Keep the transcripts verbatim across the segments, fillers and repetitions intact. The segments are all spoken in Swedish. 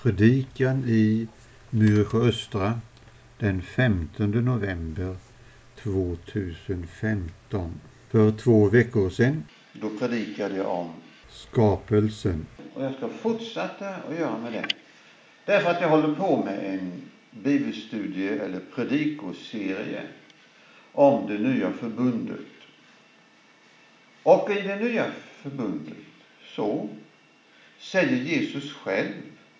Predikan i Myrsjö Östra den femtonde november tjugohundrafemton. För två veckor sedan Då predikade jag om skapelsen. Och jag ska fortsätta att göra med det. Därför att jag håller på med en bibelstudie eller predikoserie om det nya förbundet. Och i det nya förbundet så säger Jesus själv,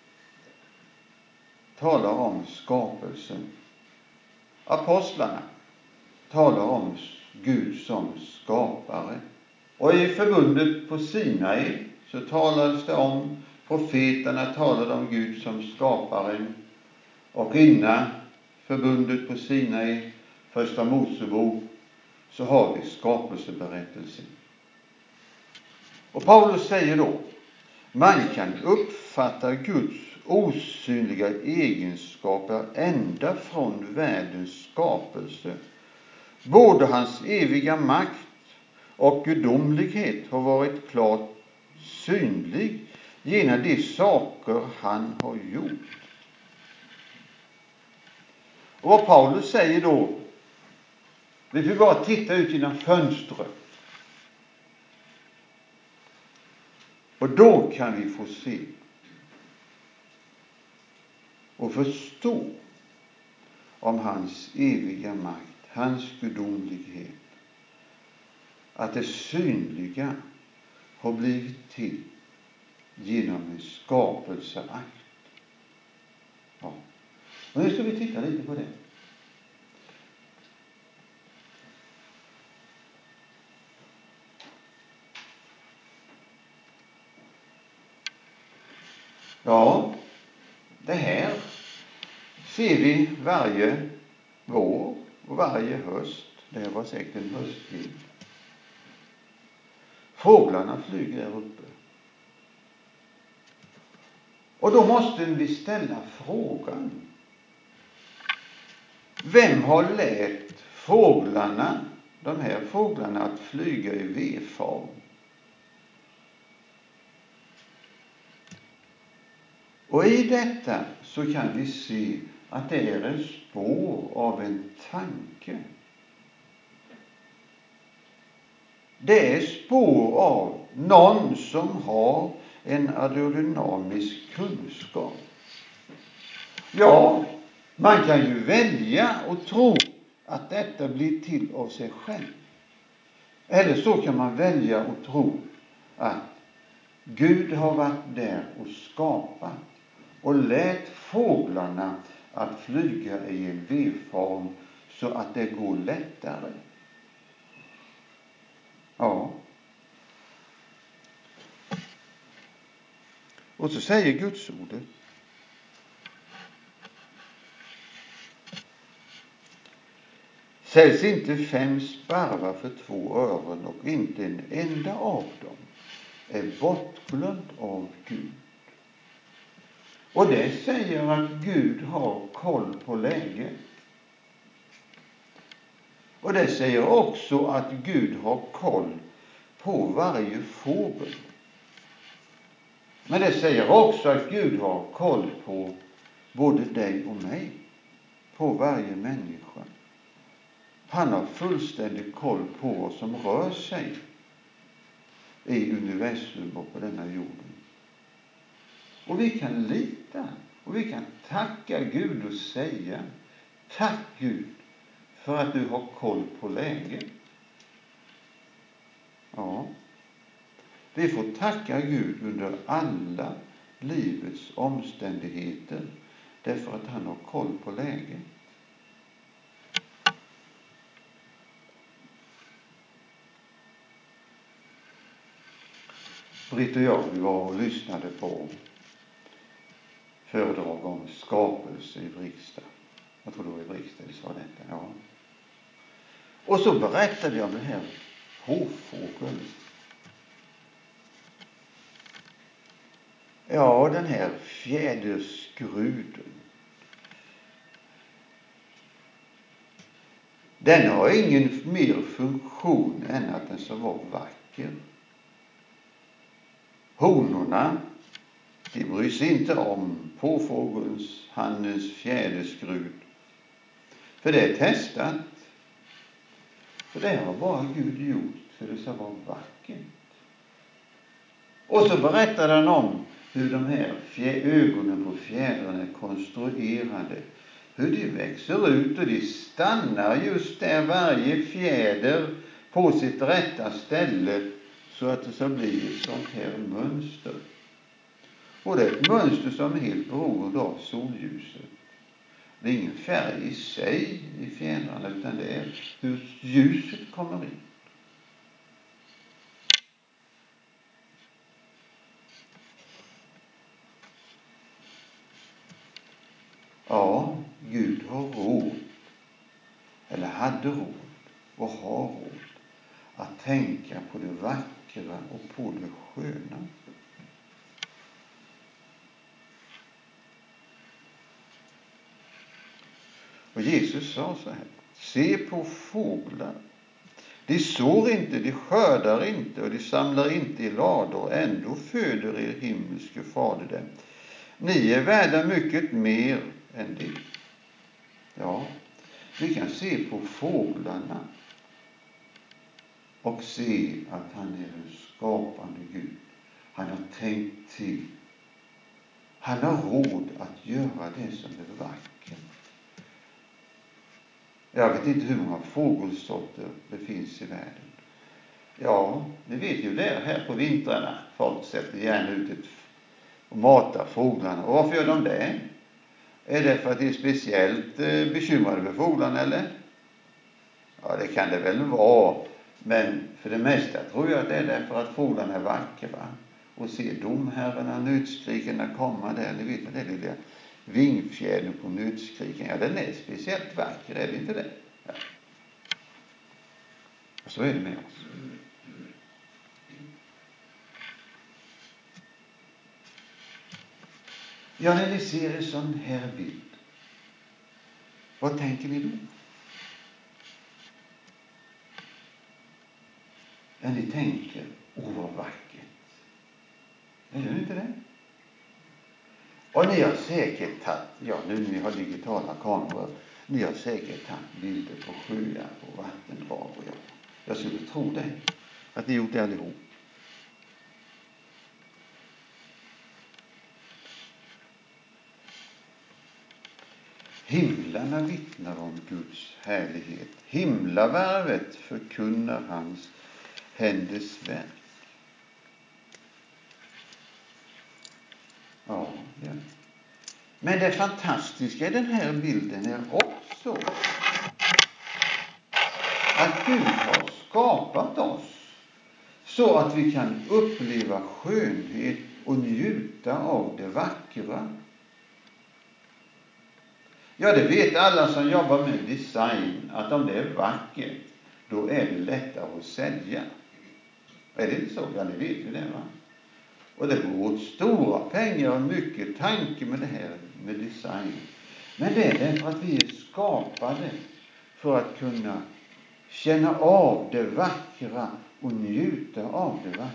talar om skapelsen. Apostlarna talar om Gud som skapare. Och i förbundet på Sinai så talades det om, profeterna talade om Gud som skaparen. Och innan förbundet på Sinai, första Mosebok, så har vi skapelseberättelsen. Och Paulus säger då, man kan uppfatta Guds osynliga egenskaper ända från världens skapelse. Både hans eviga makt och gudomlighet har varit klart synlig genom de saker han har gjort. Och vad Paulus säger då, vi får bara titta ut genom fönstret. Och då kan vi få se och förstå om hans eviga makt, hans gudomlighet. Att det synliga har blivit till genom en skapelseakt. Ja. Och nu ska vi titta lite på det. Ja, det här ser vi varje vår och varje höst. Det här var säkert en höstbild. Fåglarna flyger där uppe. Och då måste vi ställa frågan. Vem har lärt fåglarna, de här fåglarna, att flyga i V-form? Och i detta så kan vi se att det är en spår av en tanke. Det är spår av någon som har en aerodynamisk kunskap. Ja, man kan ju välja och tro att detta blir till av sig själv. Eller så kan man välja och tro att Gud har varit där och skapat och lät fåglarna att flyga i en V-form så att det går lättare. Ja. Och så säger Guds ordet. Säljs inte fem sparvar för två öron och inte en enda av dem är bortglömd av Gud. Och det säger att Gud har koll på läget. Och det säger också att Gud har koll på varje fågel. Men det säger också att Gud har koll på både dig och mig. På varje människa. Han har fullständig koll på vad som rör sig i universum och på denna jorden. Och vi kan lita och vi kan tacka Gud och säga, tack Gud för att du har koll på läget. Ja, vi får tacka Gud under alla livets omständigheter därför att han har koll på läget. Britt och jag, vi var och lyssnade på föredrag om skapelse i Brigstad. Jag tror det var i Brigstad vi sa detta, ja. Och så berättade jag om den här hovfågeln. Ja, den här fjäderskruden. Den har ingen mer funktion än att den ska vara vacker. Honorna De bryr sig inte om påfågelns, hannens, fjäderskrud. För det är testat. För det har bara Gud gjort för det ska vara vackert. Och så berättar han om hur de här ögonen på fjädrarna är konstruerade. Hur de växer ut och de stannar just där varje fjäder på sitt rätta ställe så att det ska bli ett sånt här mönster. Och det är ett mönster som är helt beroende av solljuset. Det är ingen färg i sig i fjädrarna utan det är hur ljuset kommer in. Ja, Gud har råd, eller hade råd och har råd att tänka på det vackra och på det sköna. Och Jesus sa så här: se på fåglar. De sår inte, de skördar inte och de samlar inte i lador. Ändå föder er himmelske fader dem. Ni är värda mycket mer än det. Ja, vi kan se på fåglarna och se att han är en skapande Gud. Han har tänkt till. Han har råd att göra det som är vackert. Jag vet inte hur många fågelsorter det finns i världen. Ja, ni vet ju det här på vintrarna. Folk sätter gärna ut ett och matar fåglarna. Och varför gör de det? Är det för att de är speciellt bekymrade för fåglarna eller? Ja, det kan det väl vara. Men för det mesta tror jag att det är därför att fåglarna är vackra. Och se domherrarna, nötskrikarna komma där. Ni vet att det är lilla vingfjädern på nötskriken. Ja, den är speciellt vacker, är det inte det? Ja. Och så är det med oss. Ja, när ni ser en sån här bild, vad tänker ni då? Ja, ni tänker, åh vad vackert. Är det inte det? Och ni har säkert tagit, ja nu när ni har digitala kameror, ni har säkert tagit bilder på sjöar och vattendrag och ja. Jag skulle tro det, att ni gjort det allihop. Himlarna vittnar om Guds härlighet. Himlavarvet förkunnar hans händers verk. Ja, ja. Men det fantastiska i den här bilden är också att Gud har skapat oss så att vi kan uppleva skönhet och njuta av det vackra. Ja, det vet alla som jobbar med design, att om det är vackert, då är det lättare att sälja. Är det inte så? Ja, ni vet ju det, va? Och det går åt stora pengar och mycket tanke med det här med design. Men det är därför att vi är skapade för att kunna känna av det vackra och njuta av det vackra.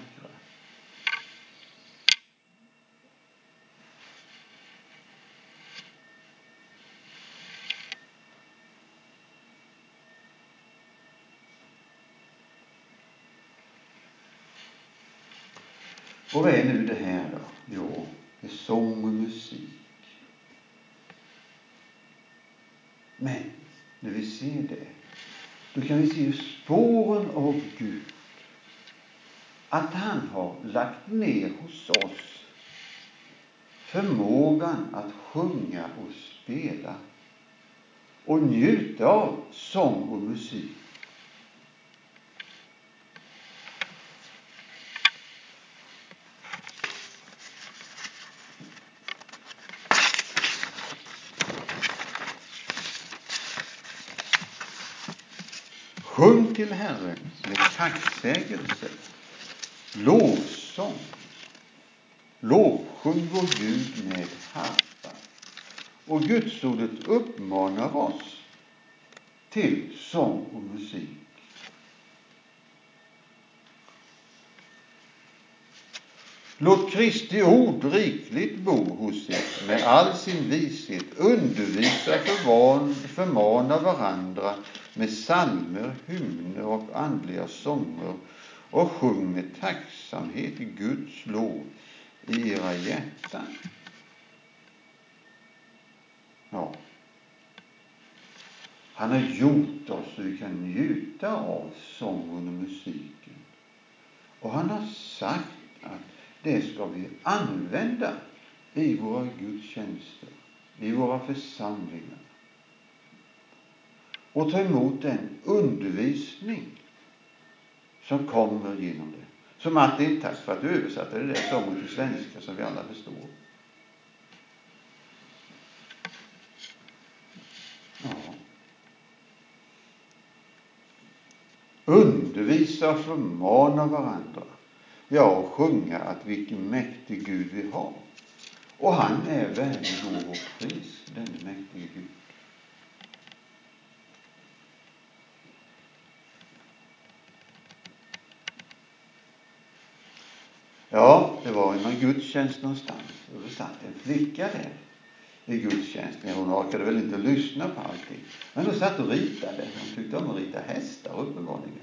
Och vad är nu det här då? Jo, det är sång och musik. Men när vi ser det, då kan vi se spåren av Gud. Att han har lagt ner hos oss förmågan att sjunga och spela och njuta av sång och musik. Sjung till Herren med tacksägelse, lovsång. Lovsjung vår Gud med harpa. Och Guds ordet uppmanar oss till sång och musik. Låt Kristi ord rikligt bo hos er med all sin vishet. Undervisa, förvan, förmana varandra med psalmer, hymner och andliga sånger. Och sjung med tacksamhet Guds lov i era hjärtan. Ja. Han har gjort oss så vi kan njuta av sången och musiken. Och han har sagt att det ska vi använda i våra gudstjänster, i våra församlingar. Och ta emot den undervisning som kommer genom det. Så Martin, tack för att du översatte det där sången till svenska som vi alla förstår. Ja. Undervisa och förmana varandra. Ja, och sjunga att vilken mäktig Gud vi har. Och han är värdig lov och pris, denne mäktige Gud. Ja, det var en gudstjänst någonstans. Och det satt en flicka där i gudstjänsten. Hon orkade väl inte lyssna på allting. Men hon satt och ritade. Hon tyckte om att rita hästar uppenbarligen.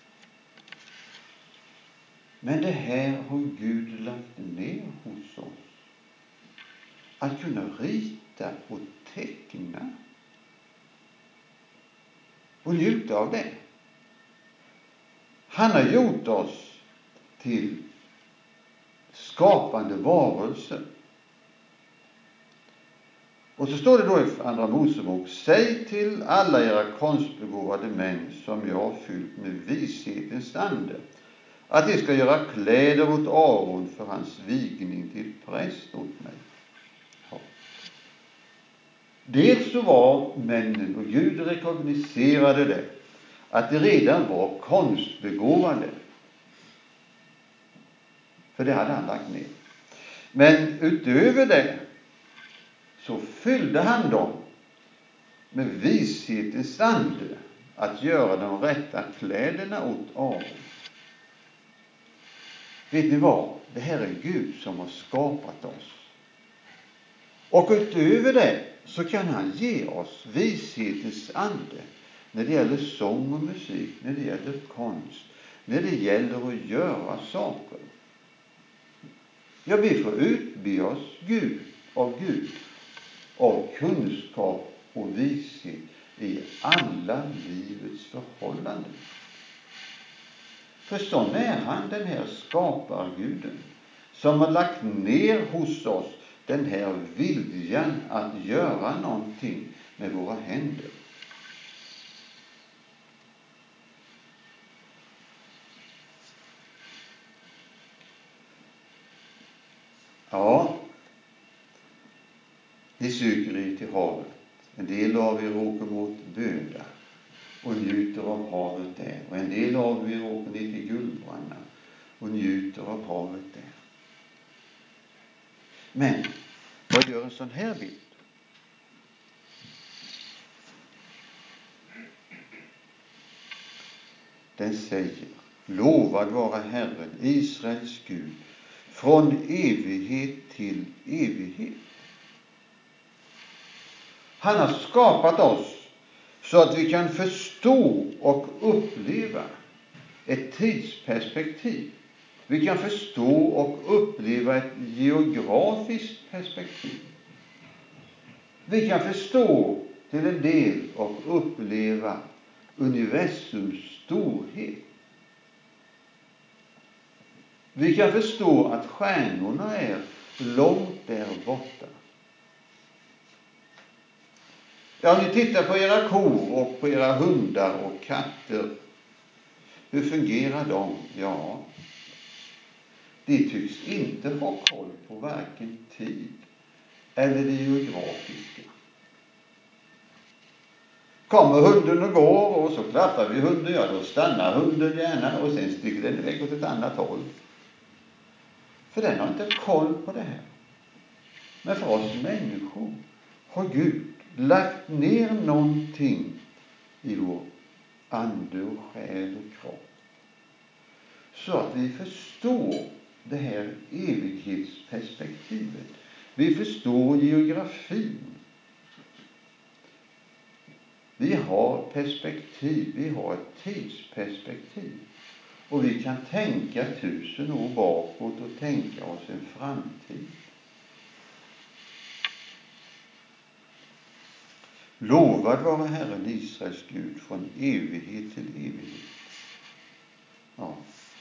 Men det här har Gud lagt ner hos oss. Att kunna rita och teckna. Och njuta av det. Han har gjort oss till skapande varelser. Och så står det då i andra Mosebok: säg till alla era konstbegåvade män som jag har fyllt med vishetens ande, att de ska göra kläder åt Aron för hans vigning till präst åt mig. Ja. Dels så var männen, och Gud rekogniserade det, att de redan var konstbegåvade. För det hade han lagt ner. Men utöver det så fyllde han dem med vishetens ande att göra de rätta kläderna åt Aron. Vet ni vad? Det här är Gud som har skapat oss. Och utöver det så kan han ge oss vishetens ande när det gäller sång och musik, när det gäller konst, när det gäller att göra saker. Ja, vi får utbe oss Gud av Gud av kunskap och vishet i alla livets förhållanden. För sån är han, den här skaparguden, som har lagt ner hos oss den här viljan att göra någonting med våra händer. Ja, ni söker er till havet. En del av er åker mot Böda och njuter av havet där. Och en del av er åker ner till Gullbranna och njuter av havet där. Men vad gör en sån här bild? Den säger: lovad vara Herren, Israels Gud, från evighet till evighet. Han har skapat oss så att vi kan förstå och uppleva ett tidsperspektiv. Vi kan förstå och uppleva ett geografiskt perspektiv. Vi kan förstå till en del och uppleva universums storhet. Vi kan förstå att stjärnorna är långt där borta. Ja, ni tittar på era kor och på era hundar och katter. Hur fungerar de? Ja, de tycks inte ha koll på varken tid eller det geografiska. Kommer hunden och går och så klappar vi hunden, ja då stannar hunden gärna och sen sticker den iväg åt ett annat håll. För den har inte koll på det här. Men för oss människor har Gud lagt ner någonting i vår ande och själ och kropp. Så att vi förstår det här evighetsperspektivet. Vi förstår geografin. Vi har perspektiv, vi har ett tidsperspektiv. Och vi kan tänka tusen år bakåt och tänka oss en framtid. Lovad vare Herren Israels Gud från evighet till evighet. Ja.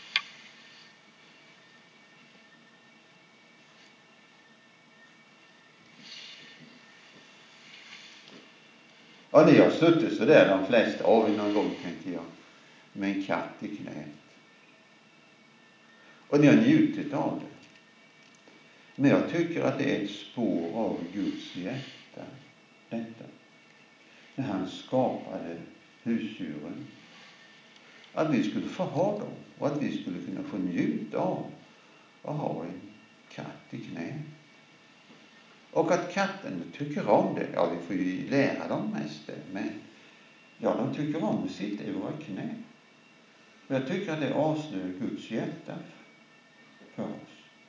Ja, ni har suttit så där, de flesta av er någon gång, tänkte jag, med en katt i knät. Och ni har njutit av det. Men jag tycker att det är ett spår av Guds hjärta, detta. När han skapade husdjuren. Att vi skulle få ha dem och att vi skulle kunna få njuta av att ha en katt i knät. Och att katten tycker om det. Ja, vi får ju lära dem mest det. Men ja, de tycker om att sitta i våra knä. Och jag tycker att det avslöjar Guds hjärta för oss.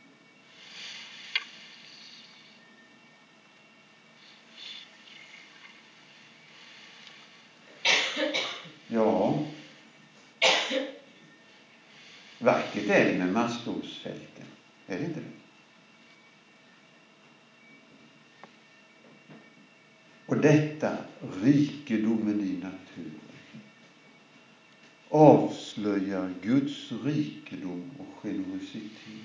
Ja. Vackert är det med maskrosfälten. Är det inte det? Och detta, rikedomen i naturen, avslöjar Guds rikedom och generositet.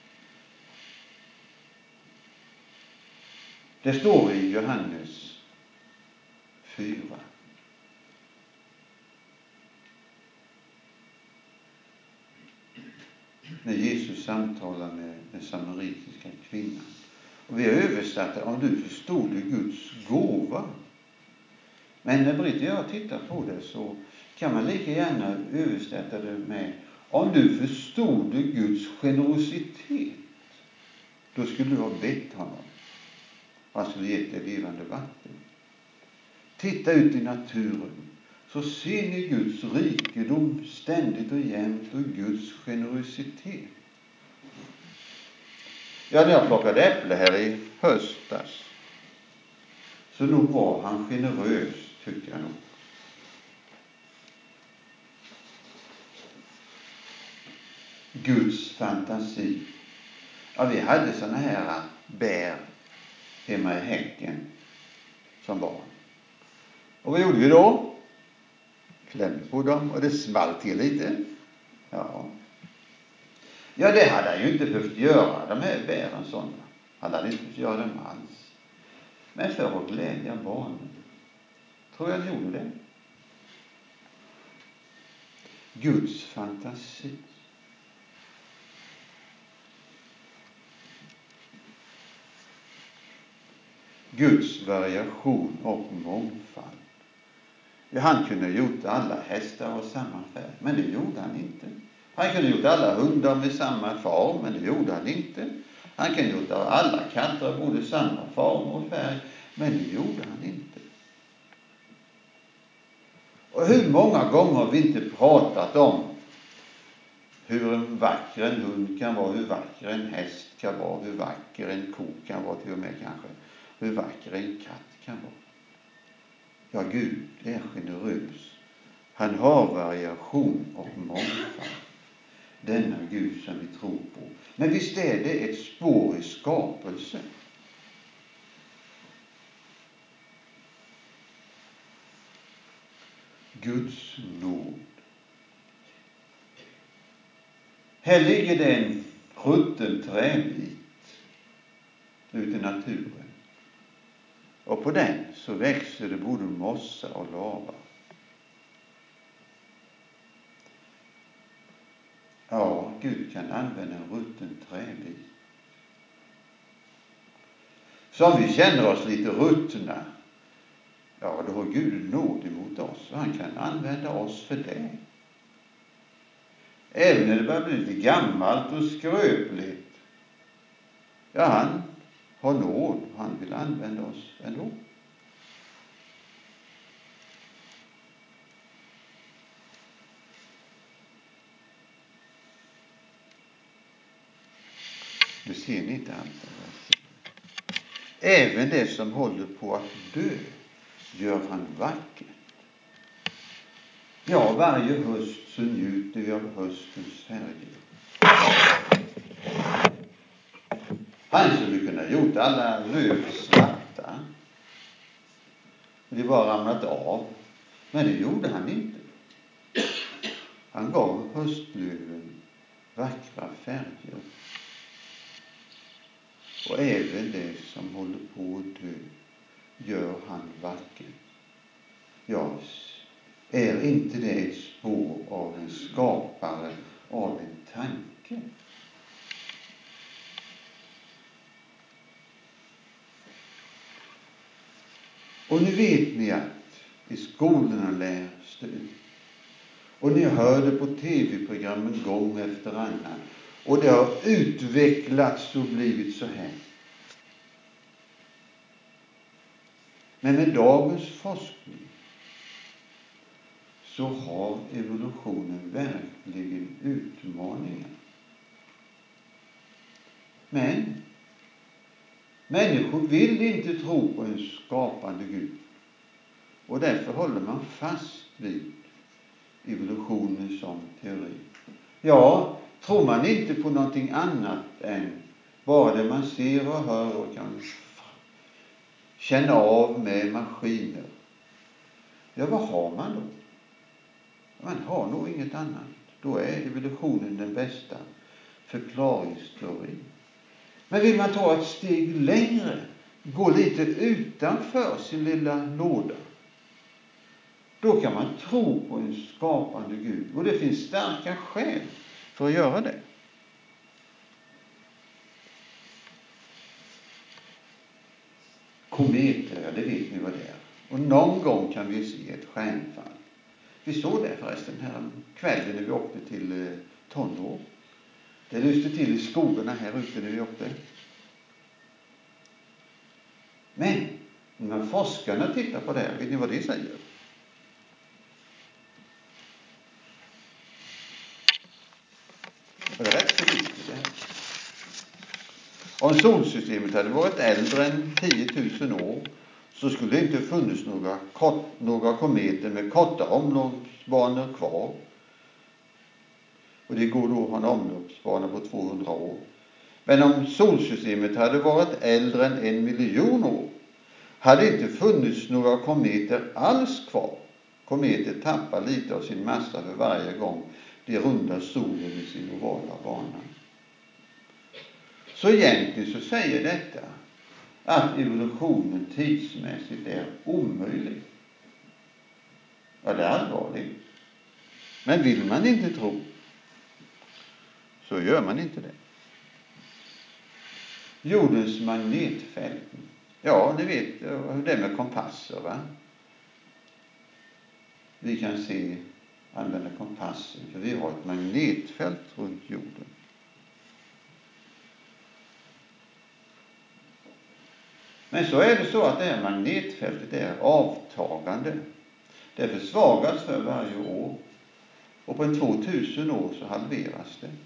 Det står i Johannes fyra. När Jesus samtalar med den samaritiska kvinnan. Och vi har översatt det, om du förstod Guds gåva. Men när Britt och jag tittar på det så kan man lika gärna översätta det med, om du förstod Guds generositet, då skulle du ha bett honom. Han skulle ge dig levande vatten. Titta ut i naturen, så ser ni Guds rikedom ständigt och jämt och Guds generositet. Ja, när jag plockade äpple här i höstas, så nog var han generös, tycker jag nog. Guds fantasi. Ja, vi hade såna här bär hemma i häcken som barn. Och vad gjorde vi då? Klämde på dem och det small till lite. Ja. Ja, det hade han ju inte behövt göra, de här bären sådana. Han hade inte behövt göra dem alls. Men för att glädja barnen. Tror jag han gjorde det. Guds fantasi. Guds variation och mångfald. Ja, han kunde ha gjort alla hästar av samma färg, men det gjorde han inte. Han kunde ha gjort alla hundar med samma form, men det gjorde han inte. Han kunde ha gjort alla katter av både samma form och färg, men det gjorde han inte. Och hur många gånger har vi inte pratat om hur en vacker en hund kan vara, hur vacker en häst kan vara, hur vacker en ko kan vara till och med kanske, hur vacker en katt kan vara. Ja, Gud är generös. Han har variation och mångfald. Denna Gud som vi tror på. Men visst är det ett spår i skapelse. Guds nåd. Här ligger det en rutten träbit ute i naturen. Och på den så växer det både mossa och lava. Ja, Gud kan använda en rutten träbit. Så om vi känner oss lite ruttna, ja, då har Gud nåd emot oss och han kan använda oss för det. Även när det börjar bli lite gammalt och skröpligt. Ja, han har nåd. Han vill använda oss ändå. ser ni inte allt. Även det som håller på att dö gör han vackert. Ja, varje höst så njuter vi av höstens färger. Han skulle kunna gjort alla löv svarta. Det var ramlat av. Men det gjorde han inte. Han gav höstlöven vackra färger. Och även det som håller på att dö gör han vackert. Ja, är inte det ett spår av en skapare, av en tanke? Och nu vet ni att i skolorna lärs det ut. Och ni hör det på tv-programmen gång efter annan. Och det har utvecklats och blivit så här. Men med dagens forskning så har evolutionen verkligen utmaningar. Men människor vill inte tro på en skapande Gud. Och därför håller man fast vid evolutionen som teori. Ja, tror man inte på någonting annat än bara det man ser och hör och kan känna av med maskiner. Ja, vad har man då? Man har nog inget annat. Då är evolutionen den bästa förklaringsteorin. Men vill man ta ett steg längre, gå lite utanför sin lilla låda, då kan man tro på en skapande Gud. Och det finns starka skäl för att göra det. Kometer, ja, det vet ni vad det är. Och någon gång kan vi se ett stjärnfall. Vi såg det förresten här kvällen när vi åkte till eh, Tonå. Det lyste till i skogarna här ute när vi åkte. Men när forskarna tittar på det här, vet ni vad det säger? Det är rätt så viktigt det här. Om solsystemet hade varit äldre än tio tusen år så skulle det inte funnits några, kort, några kometer med korta omloppsbanor kvar. Och det går då att ha en omloppsbana på tvåhundra år. Men om solsystemet hade varit äldre än en miljon år hade inte funnits några kometer alls kvar. Kometer tappar lite av sin massa för varje gång de rundar solen i sin ovala bana. Så egentligen så säger detta att evolutionen tidsmässigt är omöjlig. Ja, det är allvarligt. Men vill man inte tro så gör man inte det. Jordens magnetfält. Ja, ni vet hur det är med kompasser, va? Vi kan se, använda kompassen, för vi har ett magnetfält runt jorden. Men så är det så att det här magnetfältet är avtagande. Det försvagas för varje år. Och på en tvåtusen år så halveras det.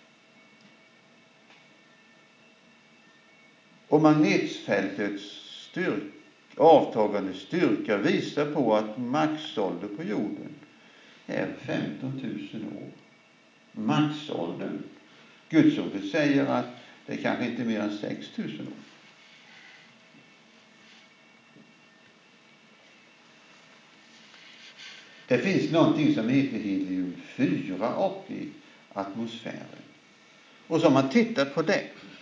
Och magnetfältets styrka, avtagande styrka visar på att maxålder på jorden är femton tusen år. Maxåldern. Guds ord säger att det kanske inte är mer än sex tusen år. Det finns någonting som heter helium fyra uppe i atmosfären. Och så om man tittar på det.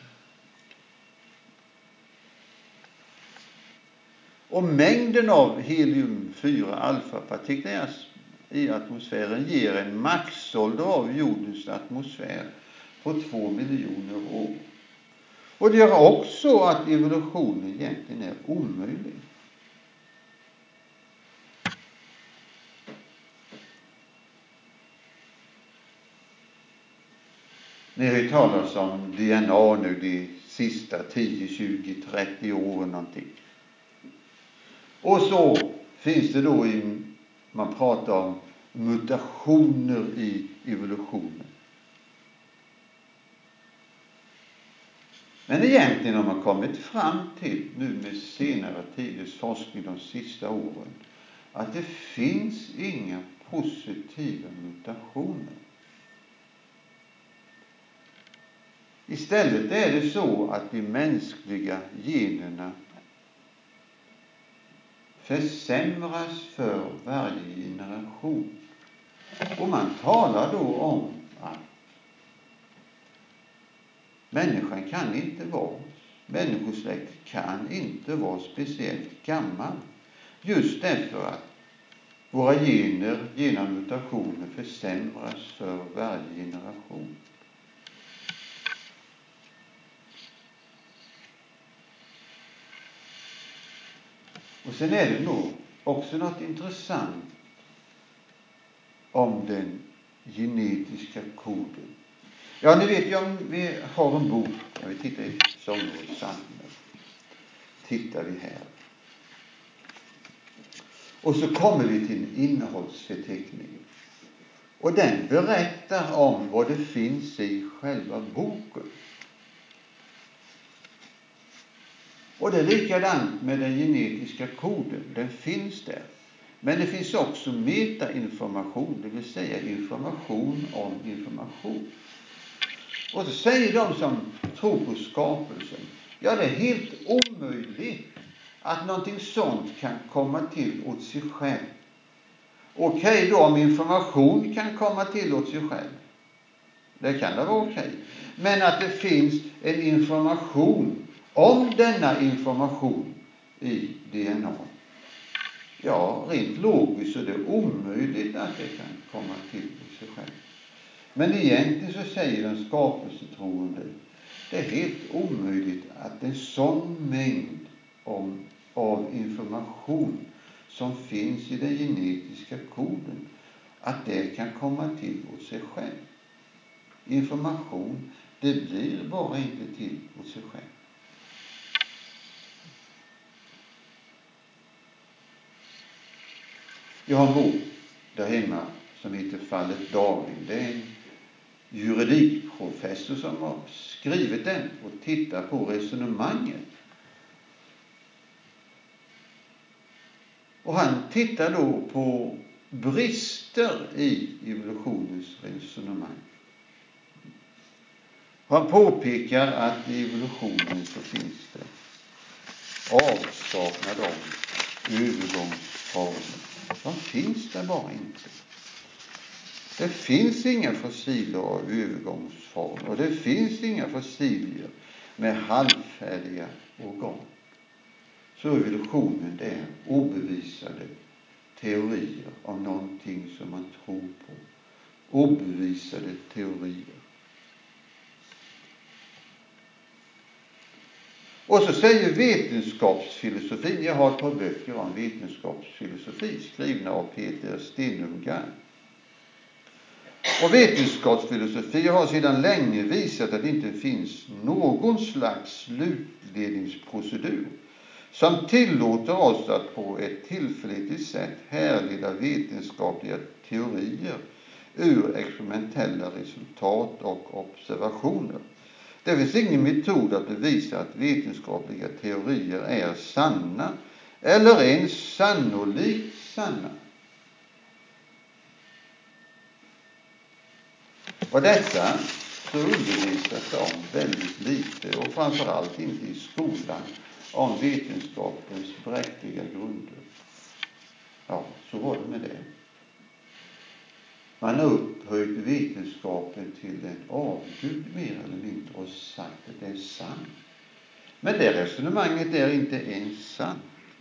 Och mängden av helium fyra alfapartiklar i atmosfären ger en maxålder av jordens atmosfär på två miljoner år. Och det gör också att evolutionen egentligen är omöjlig. Ni har ju talat om D N A nu de sista tio, tjugo, trettio åren någonting. Och så finns det då, i, man pratar om mutationer i evolutionen. Men egentligen har man kommit fram till nu med senare tiders forskning de sista åren att det finns inga positiva mutationer. Istället är det så att de mänskliga generna försämras för varje generation. Och man talar då om att människan kan inte vara, människosläkt kan inte vara speciellt gammal. Just därför att våra gener genom mutationer försämras för varje generation. Och sen är det nog också något intressant om den genetiska koden. Ja, ni vet ju om vi har en bok. Jag vill titta i Sångårds psalmer. Tittar vi här. Och så kommer vi till innehållsförteckningen. Och den berättar om vad det finns i själva boken. Och det är likadant med den genetiska koden. Den finns där. Men det finns också metainformation, det vill säga information om information. Och så säger de som tror på skapelsen, ja, det är helt omöjligt att någonting sånt kan komma till åt sig själv. Okej då, om information kan komma till åt sig själv. Det kan det vara okej. Men att det finns en information om denna information i D N A. Ja, rent logiskt är det omöjligt att det kan komma till åt sig själv. Men egentligen så säger den skapelsetroende, det är helt omöjligt att en sån mängd om, av information som finns i den genetiska koden, att det kan komma till åt sig själv. Information, det blir bara inte till åt sig själv. Jag har en bok där hemma som heter Fallet Darwin. Det är en juridikprofessor som har skrivit den och tittar på resonemanget. Och han tittar då på brister i evolutionens resonemang. Han påpekar att i evolutionen så finns det avsaknad av övergångsformer. De finns det bara inte. Det finns inga fossiler av övergångsformer och det finns inga fossilier med halvfärdiga organ. Så evolutionen är obevisade teorier om någonting som man tror på. Obevisade teorier. Och så säger vetenskapsfilosofin, jag har ett par böcker om vetenskapsfilosofi skrivna av Peter Stenungard. Och vetenskapsfilosofi har sedan länge visat att det inte finns någon slags slutledningsprocedur som tillåter oss att på ett tillförlitligt sätt härleda vetenskapliga teorier ur experimentella resultat och observationer. Det finns ingen metod att bevisa att vetenskapliga teorier är sanna eller ens sannolikt sanna. Och detta så undervisas det om väldigt lite och framförallt inte i skolan om vetenskapens bräckliga grunder. Ja, så var det med det. Man har upphöjt vetenskapen till en avgud mer eller mindre och sagt att det är sant. Men det resonemanget är inte ens sant.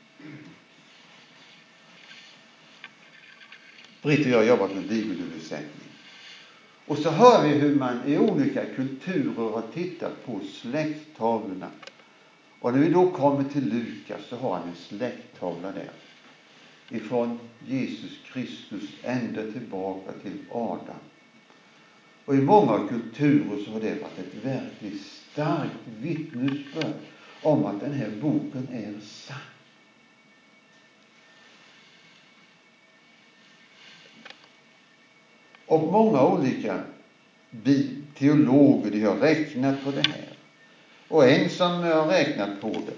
Britt och jag har jobbat med bibelöversättning. Och så hör vi hur man i olika kulturer har tittat på släkttavlorna. Och när vi då kommer till Lukas så har han en släkttavla där. Ifrån Jesus Kristus ända tillbaka till Adam. Och i många kulturer så har det varit ett verkligt starkt vittnesbörd om att den här boken är sann. Och många olika teologer, de har räknat på det här. Och en som har räknat på det,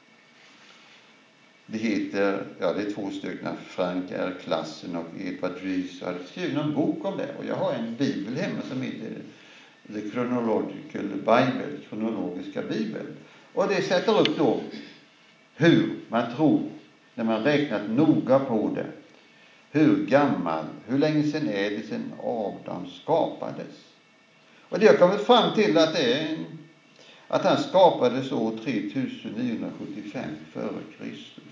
det heter, ja det är två stycken, Frank R. Klassen och Edward Rees, har skrivit en bok om det. Och jag har en bibel hemma som heter The Chronological Bible, kronologiska bibeln. Och det sätter upp då hur man tror, när man räknat noga på det, hur gammal, hur länge sedan är det sedan Adam skapades. Och det har kommit fram till att det är en, att han skapades år tre tusen niohundrasjuttiofem före Kristus.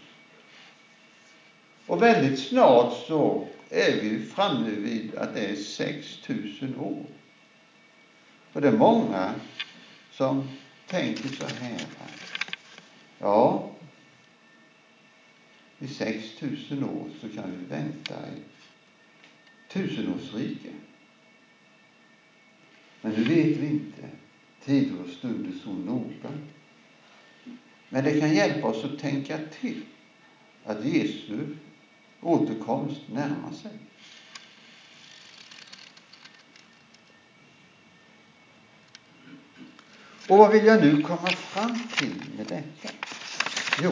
Och väldigt snart så är vi framme vid att det är sex tusen år. Och det är många som tänker så här. Ja, i sex tusen år så kan vi vänta i tusenårsrike. Men nu vet vi inte tider och stunder så noga. Men det kan hjälpa oss att tänka till att Jesu återkomst närmar sig. Och vad vill jag nu komma fram till med detta? Jo,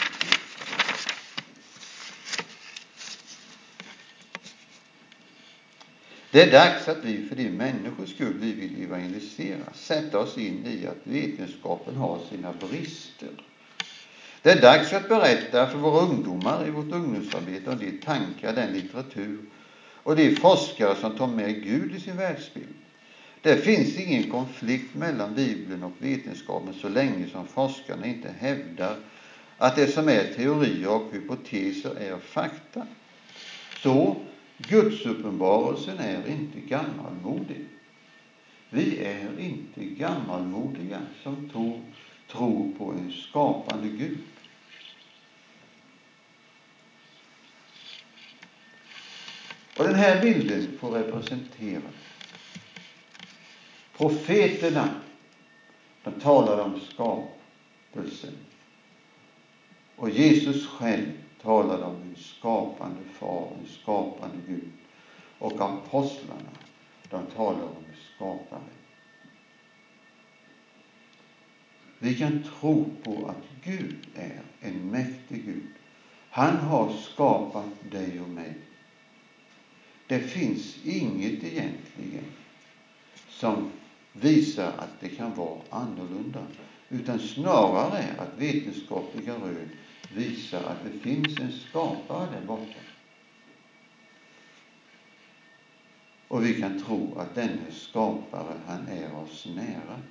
det är dags att vi för de människors skull vi vill evangelisera sätta oss in i att vetenskapen har sina brister. Det är dags att berätta för våra ungdomar i vårt ungdomsarbete om de tankar, den litteratur och de forskare som tar med Gud i sin världsbild. Det finns ingen konflikt mellan Bibeln och vetenskapen så länge som forskarna inte hävdar att det som är teorier och hypoteser är fakta. Så Guds uppenbarelsen är inte gammalmodig. Vi är inte gammalmodiga som tror, tror på en skapande Gud. Och den här bilden får representera profeterna. De talar om skapelsen. Och Jesus själv talar om en skapande far, en skapande Gud. Och apostlarna, de talar om skapare. Vi kan tro på att Gud är en mäktig Gud. Han har skapat dig och mig. Det finns inget egentligen som visar att det kan vara annorlunda. Utan snarare att vetenskapliga rön visar att det finns en skapare där borta. Och vi kan tro att denne skapare, han är oss nära.